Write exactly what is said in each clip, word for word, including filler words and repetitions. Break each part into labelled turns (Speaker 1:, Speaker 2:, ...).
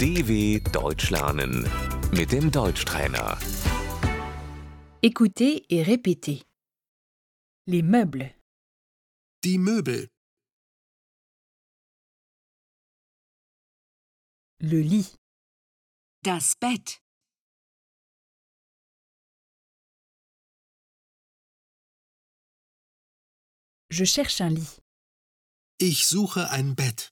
Speaker 1: D W Deutsch lernen mit dem Deutschtrainer.
Speaker 2: Écoutez et répétez. Les meubles,
Speaker 3: Die Möbel,
Speaker 2: le lit,
Speaker 4: Das Bett,
Speaker 2: je cherche un lit,
Speaker 3: ich suche ein Bett.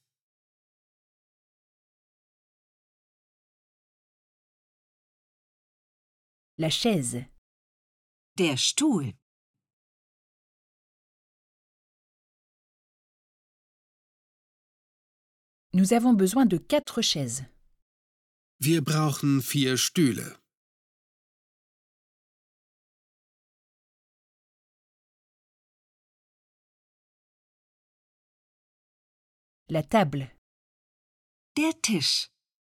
Speaker 2: la chaise,
Speaker 4: der Stuhl,
Speaker 2: nous avons besoin de quatre chaises,
Speaker 3: Wir brauchen vier Stühle.
Speaker 2: la table,
Speaker 4: der Tisch,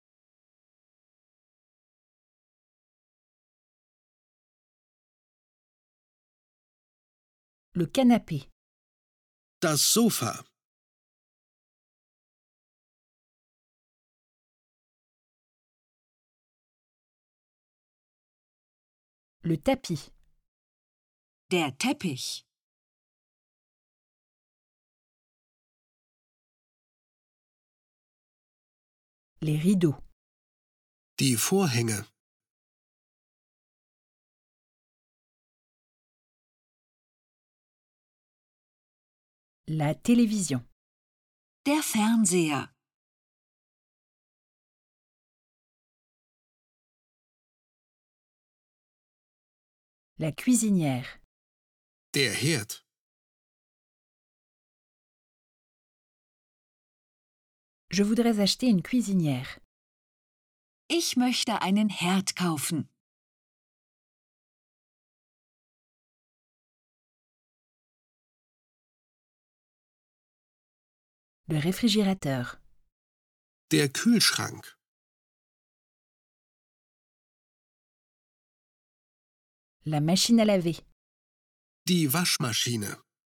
Speaker 2: le canapé,
Speaker 3: Das Sofa,
Speaker 2: le tapis,
Speaker 4: der Teppich,
Speaker 2: les rideaux,
Speaker 3: die Vorhänge,
Speaker 2: la télévision,
Speaker 4: der Fernseher,
Speaker 2: la cuisinière,
Speaker 3: der Herd,
Speaker 2: je voudrais acheter une cuisinière,
Speaker 4: Ich möchte einen Herd kaufen.
Speaker 2: le réfrigérateur,
Speaker 3: der Kühlschrank,
Speaker 2: la machine à laver,
Speaker 3: die Waschmaschine,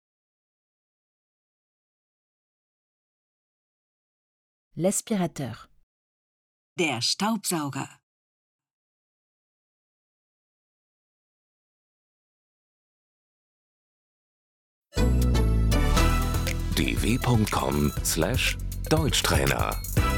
Speaker 2: l'aspirateur,
Speaker 4: Der Staubsauger,
Speaker 1: d w punkt com slash Deutschtrainer